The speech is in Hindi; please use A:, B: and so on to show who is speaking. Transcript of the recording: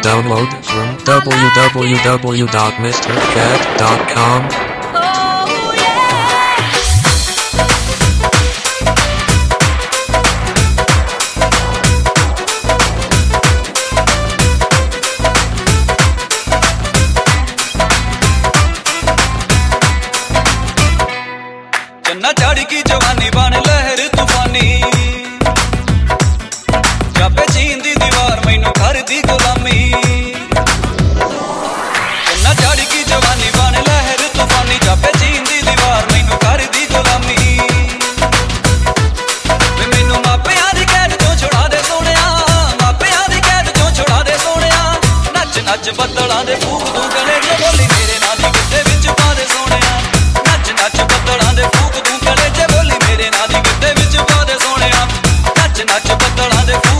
A: Download from www.mrcat.com.
B: चन्ना झाड़ी की जवानी बन लहर तूफानी जापे चीन दी दीवार मैनू घर दी गुलामी चन्ना झाड़ी की जवानी बन लहर तूफानी जापे चीन दी दीवार मैनू घर दी गुलामी वे मैनू मापियां दी कैद चों छुड़ा दे सोहणिया मापियां दी कैद चों छुड़ा दे सोहणिया नच नच बदलां दे फूक तू गले च बोली मेरे नाल दी गिद्दे विच पा दे सोहणिया नच नच बदलां दे फूक तू गले च बोली मेरे नाल दी गिद्दे विच पा दे सोहणिया नच नच बदलां दे